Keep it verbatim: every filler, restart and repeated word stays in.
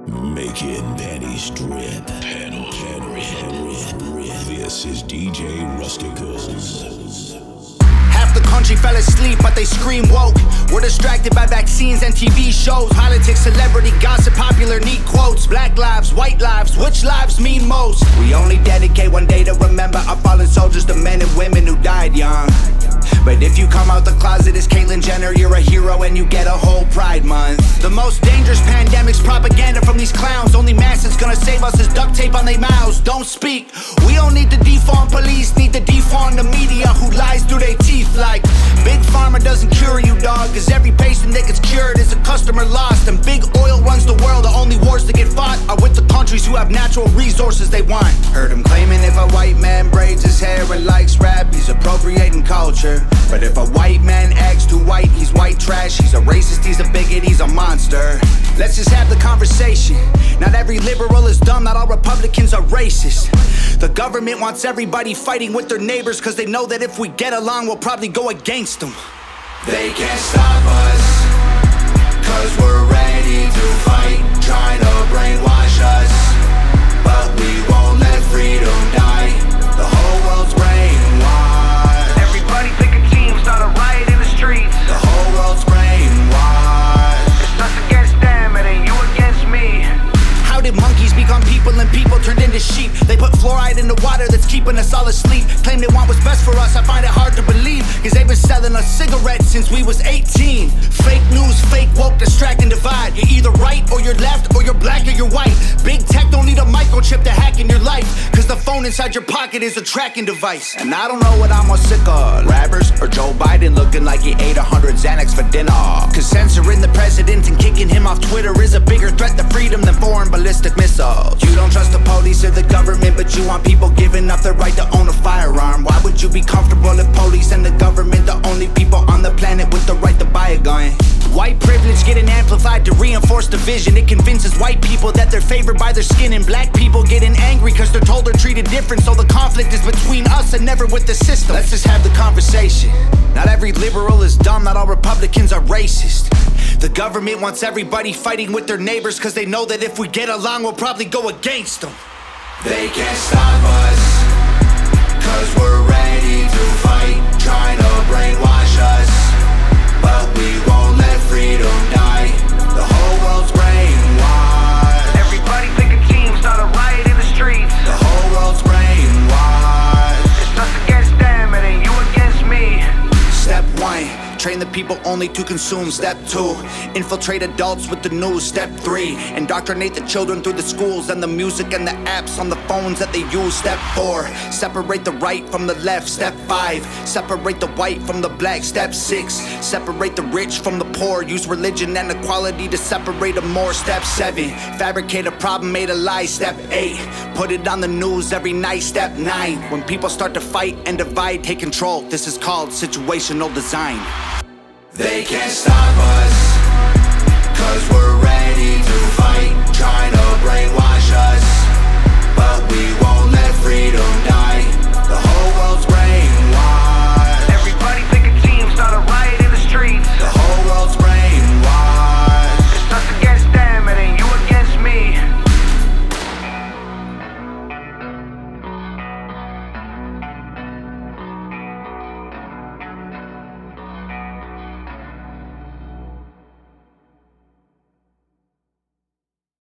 Making panties drip. Panel drip. This is D J Rusticals. Half the country fell asleep, but they scream woke. We're distracted by vaccines and T V shows, politics, celebrity gossip, popular neat quotes. Black lives, white lives, which lives mean most? We only dedicate one day to remember our fallen soldiers, the men and women who died young. But if you come out the closet as Caitlyn Jenner, you're a hero and you get a whole Pride Month. The most dangerous pandemic's propaganda from these clowns. Only mask that's gonna save us is duct tape on their mouths. Don't speak. We don't need to defund police, need to defund the media who lies through their teeth like Big Pharma doesn't cure you, dog, cause every patient that gets cured is a customer lost. And big oil runs the world, the only wars that get fought are with the countries who have natural resources they want. Heard him claiming if a white man braids his hair and likes rap, he's appropriating culture. But if a white man acts too white, he's white trash. He's a racist, he's a bigot, he's a monster. Let's just have the conversation. Not every liberal is dumb, not all Republicans are racist. The government wants everybody fighting with their neighbors, cause they know that if we get along, we'll probably go against them. They can't stop us, cause we're ready to fight. Trying to brainwash us, but we won't let freedom die. The whole world's brainwashed. Everybody pick a team, start a riot in the streets. The whole world's brainwashed. It's us against them, it ain't you against me. How did monkeys become people and people turned into sheep? They put fluoride in the water that's keeping us all asleep. Claim they want what's best for us, I find it hard to believe, cause they've been selling us cigarettes since we was eighteen. Fake news, fake woke, distract and divide. You're either right or you're left, or you're black or you're white. Big tech don't need a microchip to hack in your life, cause the phone inside your pocket is a tracking device. And I don't know what I'm more sick of, rappers or Joe Biden looking like he ate a hundred Xanax for dinner. Cause censoring the president and kicking him off Twitter is a bigger threat to freedom than foreign ballistic missiles. You don't trust the police or the government, but you want people giving up their right to own a firearm. Why would you be comfortable if police and the government the only people on the planet with the right to buy a gun? White privilege getting amplified to reinforce division. It convinces white people that they're favored by their skin, and black people getting angry cause they're told they're treated different. So the conflict is between us and never with the system. Let's just have the conversation. Not every liberal is dumb, not all Republicans are racist. The government wants everybody fighting with their neighbors, cause they know that if we get along, we'll probably go against them. They can't stop us, cause we're ready to fight. Trying to brainwash us, but we won't let freedom die. The whole world's brainwashed. Everybody pick a team, start a riot in the streets. The whole world's brainwashed. It's us against them, it ain't you against me. Step one, train the people only to consume. Step two, infiltrate adults with the news. Step three, indoctrinate the children through the schools and the music and the apps on the phones that they use. Step four, separate the right from the left. Step five, separate the white from the black. Step six, separate the rich from the poor. Use religion and equality to separate them more. Step seven, fabricate a problem made a lie. Step eight, put it on the news every night. Step nine, when people start to fight and divide, take control. This is called situational design. They can't stop us,